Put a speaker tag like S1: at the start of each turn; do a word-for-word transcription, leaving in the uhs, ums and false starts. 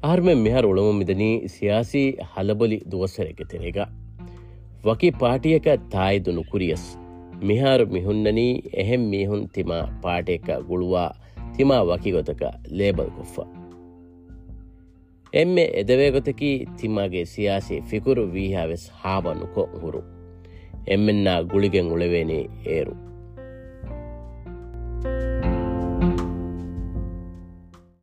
S1: ಆರ್ಮೆ ಮಿಹಾರ್ ಉಳಮಮಿದನಿ ಸಿಯಾಸಿ ಹಲಬಲಿ ದುವಸರೆಗೆ ತೆರೆಗ ವಕಿ ಪಾಟಿಯಕ ತಾಯ್ದುನು curious ಮಿಹಾರ್ ಮಿಹುನ್ನನಿ ಎಹೆಂ ಮಿಹುನ್ ತಿಮಾ ಪಾಟೇಕ ಗುಳುವಾ ತಿಮಾ ವಕಿಗೊತಕ label ಕೊಫ್ಫ ಎಮ್ಮೆ ಎದವೇಗೊತಕಿ ತಿಮ್ಮಾಗೆ ಸಿಯಾಸಿ ಫಿಕುರು ವೀಹಾವೆಸ್ ಹಾಬನು ಕೊ ಹುರು ಎಮ್ಮೆನ್ನ ಗುಳಿಗೆಂ ಉಳವೇನೆ ಏರು